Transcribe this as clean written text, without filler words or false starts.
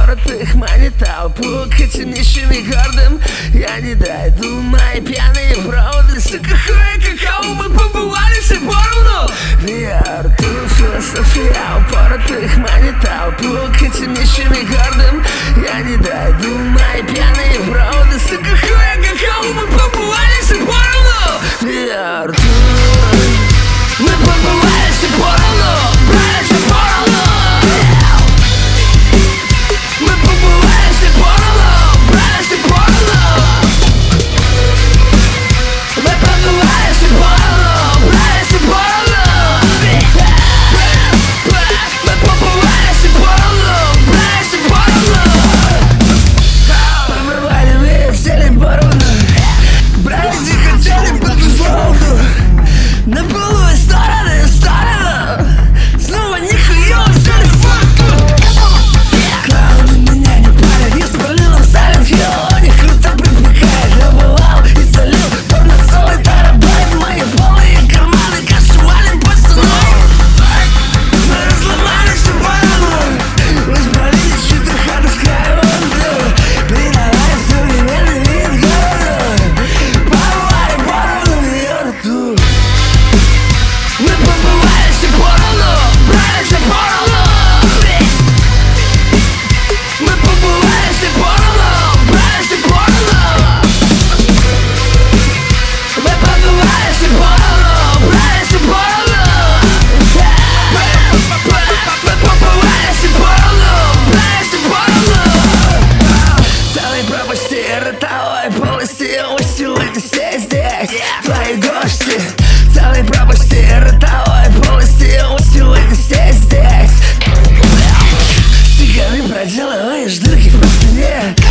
упоротых манит толпу к этим нищим и гордым. Я не дойду, мои пьяные проводы. Сука, хуя, каково мы побывали все поровну. VR, философия упоротых манит толпу к этим нищим и гордым. Я не дойду, мои пьяные проводы. Сука, хуя, каково мы побывали все поровну. VR, мы побывали все поровну, брали все поровну. Мы побывали все поровну, брали все поровну. Мы побывали все поровну, брали все поровну. Мы побывали все поровну, брали все поровну. Побывали мы все поровну, брали все хотели по дефолту. На полу стороны, снова нихуя взяли факту. Клауны меня не парят, я спалил в Silent Hill. У них круто привлекает, я бывал и солил. Порно целый терабайт, мои полые карманы кашевалим по стеной. Мы разломали все поровну, мы спалили чью-то хату с краю вон. Передавая современный вид города. Побывали поровну, я рту. Мы побывали все поровну, брали все поровну. Мы побывали все поровну, брали все поровну. Мы побывали все поровну, брали все поровну. Мы побывали все поровну, брали все поровну. Целые пропасти ротовой полости, усилуйте все здесь твои гости. Целые пропасти ротовой полости, усилуйте все здесь. Цыганы проделываешь дырки в простыне.